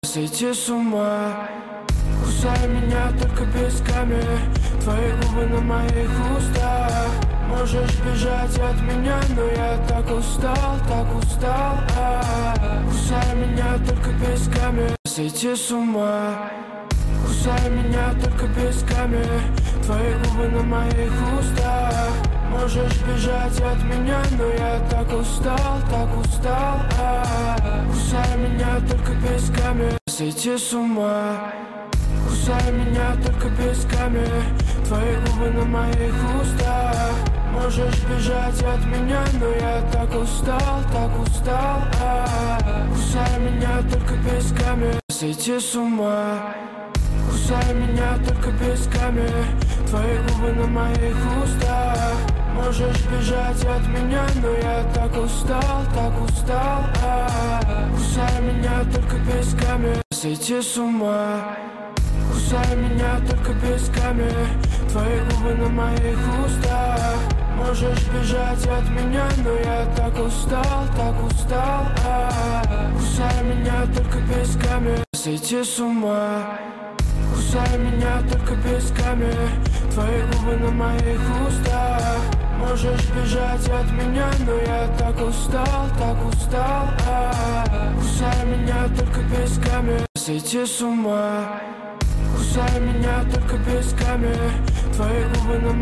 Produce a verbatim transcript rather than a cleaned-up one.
Сойти с ума. Кусай меня только песками, твои губы на моих устах. Можешь бежать от меня, но я так устал, так устал. А-а-а. Кусай меня только песками, сойти с ума. Кусай меня только песками, твои губы на моих устах. Можешь бежать от меня, но я так устал, так устал. А-а-а. Кусай меня только песками, сойти с ума. Кусай меня только песками, твои губы на моих устах. Можешь бежать от меня, но я так устал, так устал. А-а-а. Кусай меня только песками, сойти с ума. Кусай меня только песками, твои губы на моих устах. Можешь бежать от меня, но я так устал, так устал. А-а-а. Кусай меня только песками, сойти с ума. Кусай меня только песками, твои губы на моих устах. Можешь бежать от меня, но я так устал, так устал. А-а-а. Кусай меня только песками, сойти с ума. Кусай меня только песками, твои губы на моих устах. Можешь бежать от меня, но я так устал, так устал. А-а-а. Кусай меня только песками, сойти с ума. Кусай меня только песками, твои губы на моих